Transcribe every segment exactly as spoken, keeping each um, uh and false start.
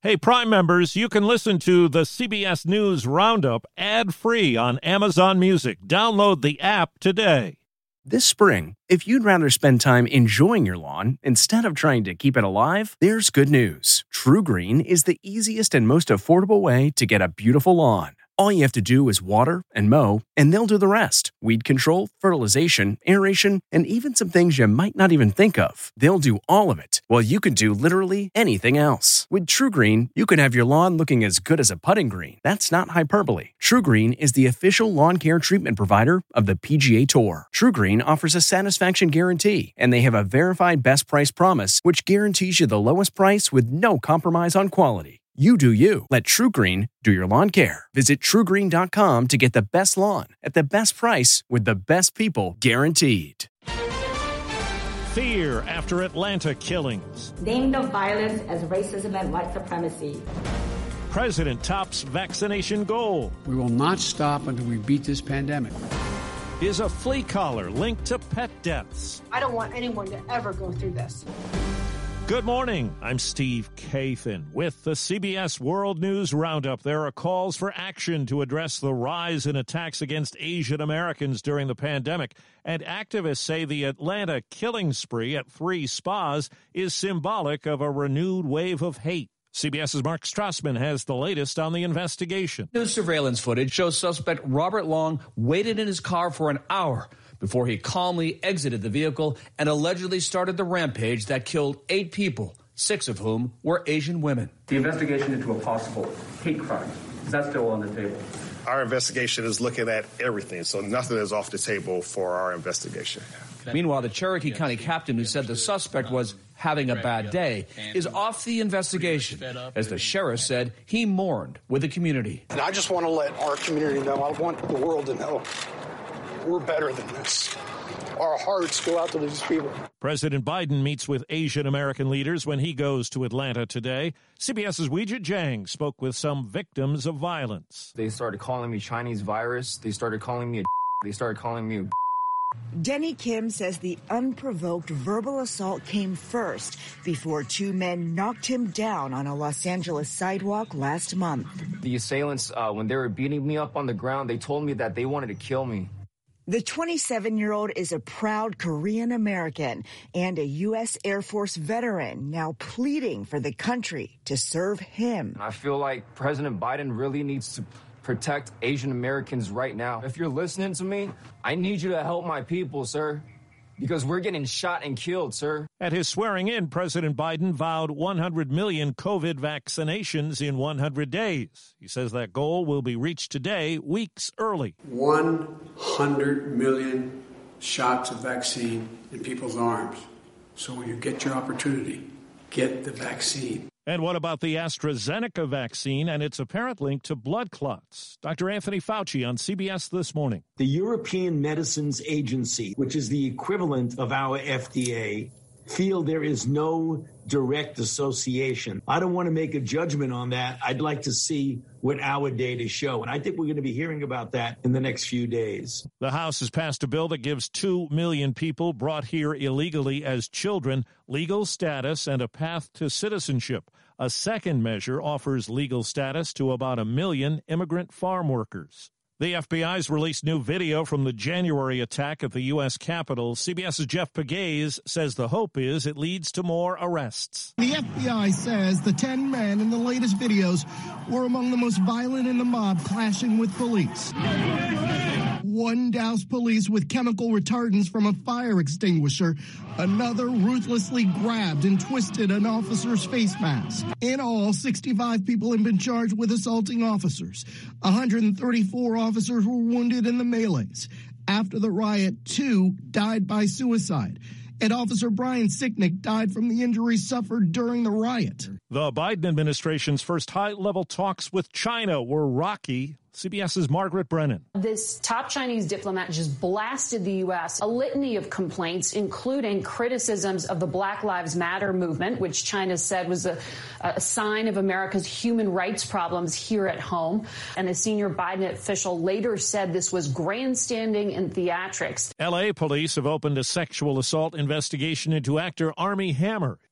Hey, Prime members, you can listen to the C B S News Roundup ad-free on Amazon Music. Download the app today. This spring, if you'd rather spend time enjoying your lawn instead of trying to keep it alive, there's good news. TruGreen is the easiest and most affordable way to get a beautiful lawn. All you have to do is water and mow, and they'll do the rest. Weed control, fertilization, aeration, and even some things you might not even think of. They'll do all of it, while you can do literally anything else. With TruGreen, you can have your lawn looking as good as a putting green. That's not hyperbole. TruGreen is the official lawn care treatment provider of the P G A Tour. TruGreen offers a satisfaction guarantee, and they have a verified best price promise, which guarantees you the lowest price with no compromise on quality. You do you. Let TruGreen do your lawn care. Visit True Green dot com to get the best lawn at the best price with the best people guaranteed. Fear after Atlanta killings. Name the violence as racism and white supremacy. President tops vaccination goal. We will not stop until we beat this pandemic. Is a flea collar linked to pet deaths? I don't want anyone to ever go through this. Good morning. I'm Steve Kathan with the C B S World News Roundup. There are calls for action to address the rise in attacks against Asian Americans during the pandemic, and activists say the Atlanta killing spree at three spas is symbolic of a renewed wave of hate. CBS's Mark Strassman has the latest on the investigation. New surveillance footage shows suspect Robert Long waited in his car for an hour before he calmly exited the vehicle and allegedly started the rampage that killed eight people, six of whom were Asian women. The investigation into a possible hate crime, is that still on the table? Our investigation is looking at everything, so nothing is off the table for our investigation. Meanwhile, the Cherokee County captain who said the suspect was having a bad day is off the investigation. As the sheriff said, he mourned with the community. And I just want to let our community know, I want the world to know, we're better than this. Our hearts go out to these people. President Biden meets with Asian American leaders when he goes to Atlanta today. CBS's Weijia Jiang spoke with some victims of violence. They started calling me Chinese virus. They started calling me a They started calling me a Denny Kim says the unprovoked verbal assault came first before two men knocked him down on a Los Angeles sidewalk last month. The assailants, uh, when they were beating me up on the ground, they told me that they wanted to kill me. The twenty-seven-year-old is a proud Korean American and a U S Air Force veteran, now pleading for the country to serve him. I feel like President Biden really needs to protect Asian Americans right now. If you're listening to me, I need you to help my people, sir, because we're getting shot and killed, sir. At his swearing in, President Biden vowed one hundred million COVID vaccinations in one hundred days. He says that goal will be reached today, weeks early. one hundred million shots of vaccine in people's arms. So when you get your opportunity, get the vaccine. And what about the AstraZeneca vaccine and its apparent link to blood clots? Doctor Anthony Fauci on C B S This Morning. The European Medicines Agency, which is the equivalent of our F D A, feel there is no direct association. I don't want to make a judgment on that. I'd like to see what our data show. And I think we're going to be hearing about that in the next few days. The House has passed a bill that gives two million people brought here illegally as children legal status and a path to citizenship. A second measure offers legal status to about a million immigrant farm workers. The F B I's released new video from the January attack at the U S Capitol. CBS's Jeff Pegues says the hope is it leads to more arrests. The F B I says the ten men in the latest videos were among the most violent in the mob, clashing with police. One doused police with chemical retardants from a fire extinguisher. Another ruthlessly grabbed and twisted an officer's face mask. In all, sixty-five people have been charged with assaulting officers. one hundred thirty-four officers were wounded in the melees. After the riot, two died by suicide. And Officer Brian Sicknick died from the injuries suffered during the riot. The Biden administration's first high-level talks with China were rocky. CBS's Margaret Brennan. This top Chinese diplomat just blasted the U S a litany of complaints, including criticisms of the Black Lives Matter movement, which China said was a, a sign of America's human rights problems here at home. And a senior Biden official later said this was grandstanding and theatrics. L A police have opened a sexual assault investigation into actor Armie Hammer.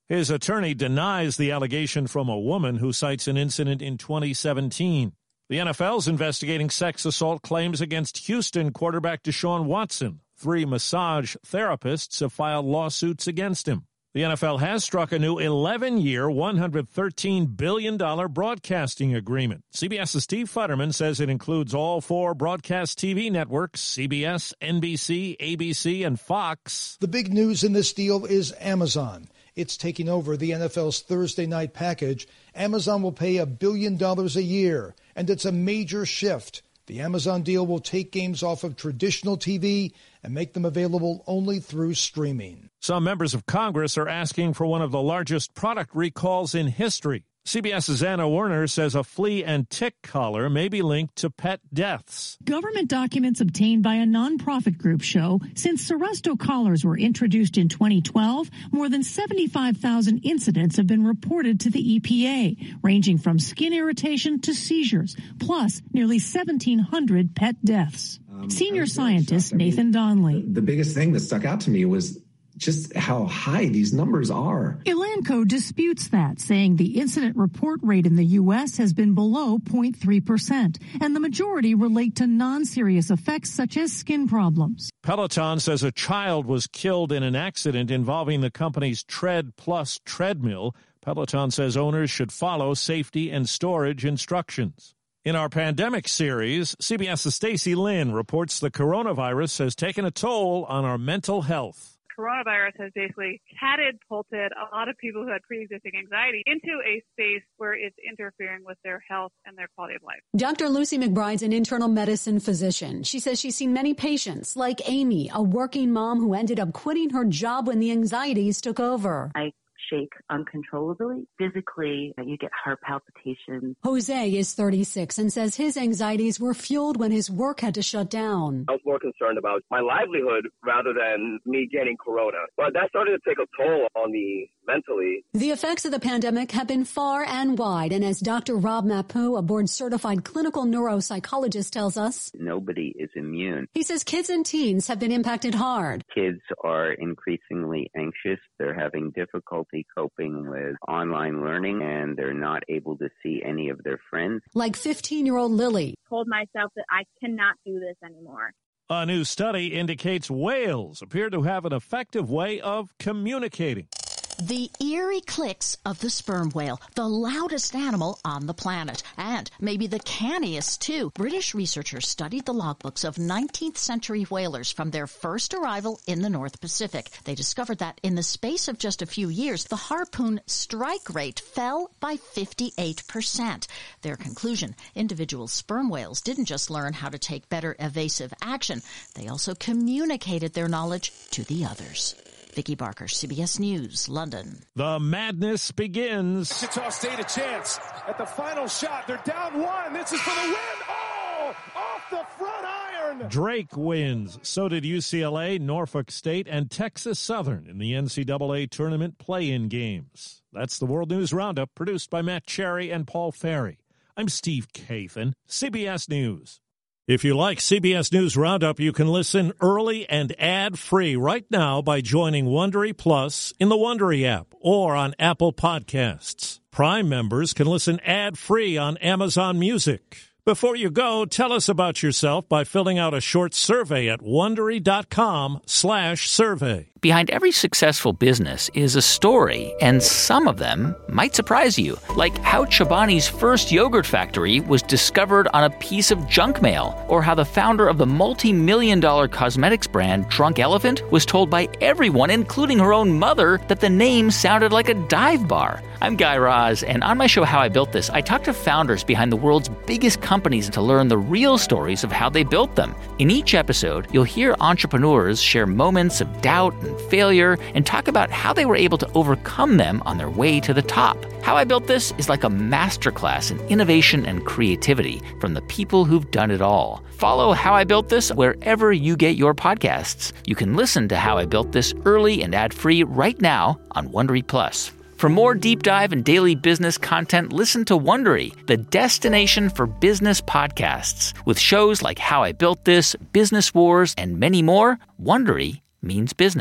His attorney denies the allegation from a woman who cites an incident in twenty seventeen. The N F L's investigating sex assault claims against Houston quarterback Deshaun Watson. Three massage therapists have filed lawsuits against him. The N F L has struck a new eleven-year, one hundred thirteen billion dollars broadcasting agreement. CBS's Steve Futterman says it includes all four broadcast T V networks, C B S, N B C, A B C, and Fox. The big news in this deal is Amazon. It's taking over the N F L's Thursday night package. Amazon will pay a billion dollars a year, and it's a major shift. The Amazon deal will take games off of traditional T V and make them available only through streaming. Some members of Congress are asking for one of the largest product recalls in history. CBS's Anna Werner says a flea and tick collar may be linked to pet deaths. Government documents obtained by a nonprofit group show since Seresto collars were introduced in twenty twelve, more than seventy-five thousand incidents have been reported to the E P A, ranging from skin irritation to seizures, plus nearly seventeen hundred pet deaths. Um, Senior scientist Nathan Donnelly. The biggest thing that stuck out to me was just how high these numbers are. Elanco disputes that, saying the incident report rate in the U S has been below zero point three percent, and the majority relate to non-serious effects such as skin problems. Peloton says a child was killed in an accident involving the company's Tread Plus treadmill. Peloton says owners should follow safety and storage instructions. In our pandemic series, CBS's Stacey Lynn reports the coronavirus has taken a toll on our mental health. Coronavirus has basically catapulted a lot of people who had pre-existing anxiety into a space where it's interfering with their health and their quality of life. Doctor Lucy McBride's an internal medicine physician. She says she's seen many patients, like Amy, a working mom who ended up quitting her job when the anxieties took over. I shake uncontrollably. Physically, you get heart palpitations. Jose is thirty-six and says his anxieties were fueled when his work had to shut down. I was more concerned about my livelihood rather than me getting corona. But that started to take a toll on me mentally. The effects of the pandemic have been far and wide, and as Doctor Rob Mapu, a board-certified clinical neuropsychologist, tells us, nobody is immune. He says kids and teens have been impacted hard. Kids are increasingly anxious. They're having difficulty coping with online learning, and they're not able to see any of their friends. Like fifteen-year-old Lily. I told myself that I cannot do this anymore. A new study indicates whales appear to have an effective way of communicating. The eerie clicks of the sperm whale, the loudest animal on the planet, and maybe the canniest, too. British researchers studied the logbooks of nineteenth century whalers from their first arrival in the North Pacific. They discovered that in the space of just a few years, the harpoon strike rate fell by fifty-eight percent. Their conclusion, individual sperm whales didn't just learn how to take better evasive action, they also communicated their knowledge to the others. Vicki Barker, C B S News, London. The madness begins. Wichita State a chance at the final shot. They're down one. This is for the win. Oh, off the front iron. Drake wins. So did U C L A, Norfolk State, and Texas Southern in the N C double A tournament play-in games. That's the World News Roundup, produced by Matt Cherry and Paul Ferry. I'm Steve Kathan, C B S News. If you like C B S News Roundup, you can listen early and ad-free right now by joining Wondery Plus in the Wondery app or on Apple Podcasts. Prime members can listen ad-free on Amazon Music. Before you go, tell us about yourself by filling out a short survey at Wondery.com slash survey. Behind every successful business is a story, and some of them might surprise you. Like how Chobani's first yogurt factory was discovered on a piece of junk mail, or how the founder of the multi-million dollar cosmetics brand Drunk Elephant was told by everyone, including her own mother, that the name sounded like a dive bar. I'm Guy Raz, and on my show How I Built This, I talk to founders behind the world's biggest companies to learn the real stories of how they built them. In each episode, you'll hear entrepreneurs share moments of doubt and failure and talk about how they were able to overcome them on their way to the top. How I Built This is like a masterclass in innovation and creativity from the people who've done it all. Follow How I Built This wherever you get your podcasts. You can listen to How I Built This early and ad-free right now on Wondery Plus. For more deep dive and daily business content, listen to Wondery, the destination for business podcasts. With shows like How I Built This, Business Wars, and many more, Wondery means business.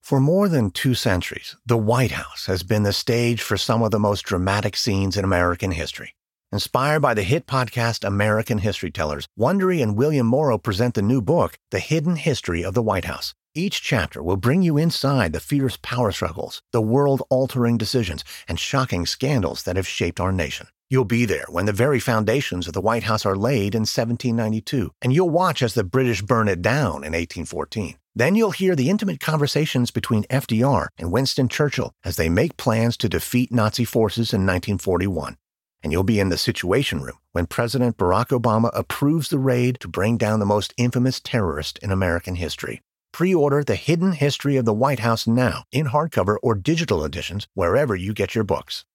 For more than two centuries, the White House has been the stage for some of the most dramatic scenes in American history. Inspired by the hit podcast American History Tellers, Wondery and William Morrow present the new book, The Hidden History of the White House. Each chapter will bring you inside the fierce power struggles, the world-altering decisions, and shocking scandals that have shaped our nation. You'll be there when the very foundations of the White House are laid in seventeen ninety-two, and you'll watch as the British burn it down in eighteen fourteen. Then you'll hear the intimate conversations between F D R and Winston Churchill as they make plans to defeat Nazi forces in nineteen forty-one. And you'll be in the Situation Room when President Barack Obama approves the raid to bring down the most infamous terrorist in American history. Pre-order The Hidden History of the White House now in hardcover or digital editions wherever you get your books.